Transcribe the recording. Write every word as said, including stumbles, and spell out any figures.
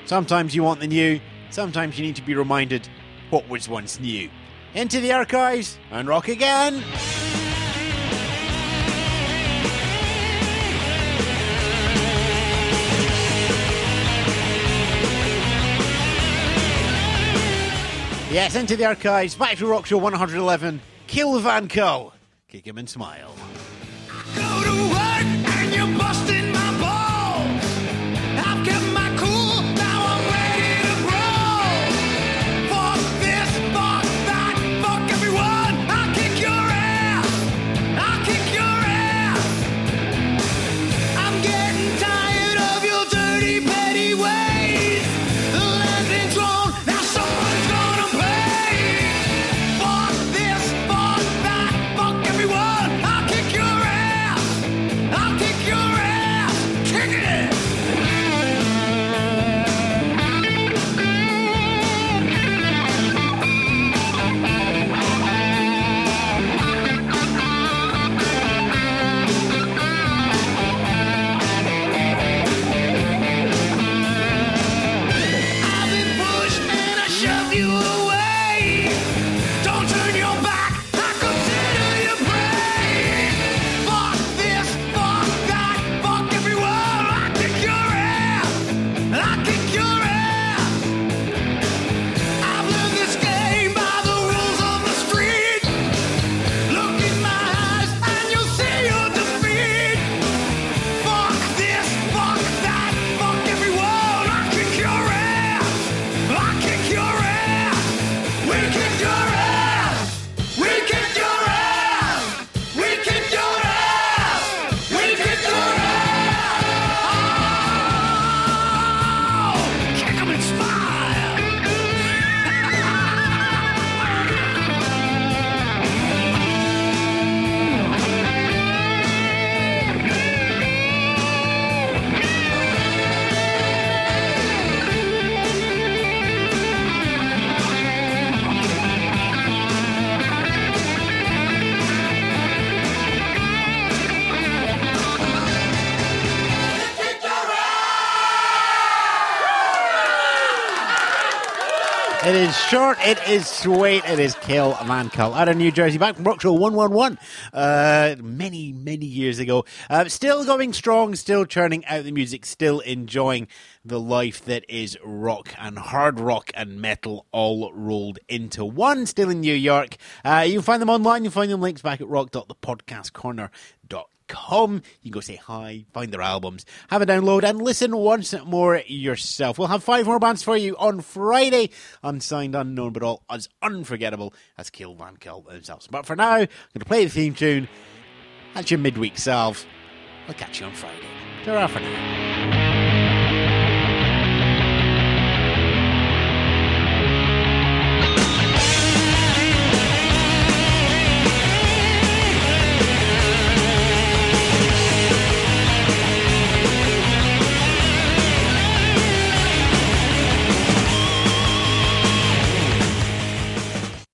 Sometimes you want the new, sometimes you need to be reminded what was once new. Into the archives and rock again! Yes, into the archives, back to Rock Show one eleven, Kill Van Kull. Kick him and smile. Go to work and you're busting my balls. I've kept my cool, now I'm ready to brawl. Fuck this, fuck that, fuck everyone. I'll kick your ass, I'll kick your ass. I'm getting tired of your dirty, petty ways. The landing's wrong, now someone's gonna pay. Fuck this, fuck that, fuck everyone. I'll kick your ass, I'll kick your ass. Kick it! I've been pushed and I shoved you away. Don't turn your back, I consider you prey. Fuck this, fuck that, fuck everyone. I kick your ass, I kick your ass. I've learned this game by the rules of the street. Look in my eyes and you'll see your defeat. Fuck this, fuck that, fuck everyone. I kick your ass, I kick your ass. We kick your ass, we kick your ass, we kick your ass, we kick your ass. Oh, kick 'em and smile. It is short, it is sweet, it is Kill Van Kull out of New Jersey, back from Rock Show one eleven, uh, many, many years ago. Uh, still going strong, still churning out the music, still enjoying the life that is rock and hard rock and metal all rolled into one, still in New York. Uh, you can find them online, you can find them links back at rock dot the podcast corner dot com. You can go say hi, find their albums, have a download and listen once more yourself. We'll have five more bands for you on Friday, unsigned, unknown, but all as unforgettable as Kill Van Kull themselves. But for now, I'm going to play the theme tune. That's your midweek self. I'll catch you on Friday. Ta-ra for now.